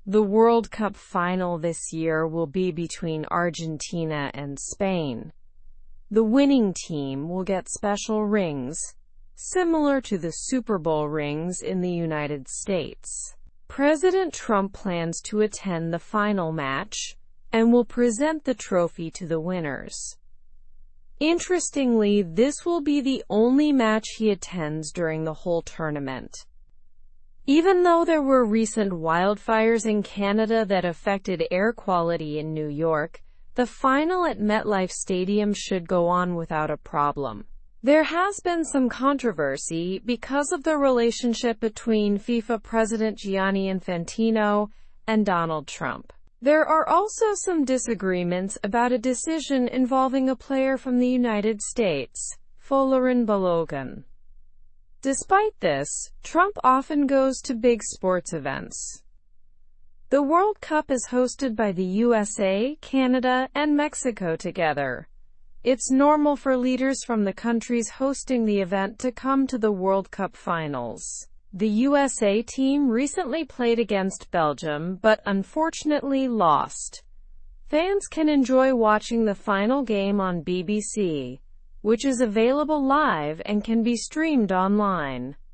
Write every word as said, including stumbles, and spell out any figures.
The World Cup final this year will be between Argentina and Spain. The winning team will get special rings, similar to the Super Bowl rings in the United States. President Trump plans to attend the final match, and will present the trophy to the winners. Interestingly, this will be the only match he attends during the whole tournament. Even though there were recent wildfires in Canada that affected air quality in New York, the final at MetLife Stadium should go on without a problem. There has been some controversy because of the relationship between FIFA President Gianni Infantino and Donald Trump. There are also some disagreements about a decision involving a player from the United States, Folarin Balogun. Despite this, Trump often goes to big sports events. The World Cup is hosted by the U S A, Canada, and Mexico together. It's normal for leaders from the countries hosting the event to come to the World Cup finals. The U S A team recently played against Belgium, but unfortunately lost. Fans can enjoy watching the final game on B B C, which is available live and can be streamed online.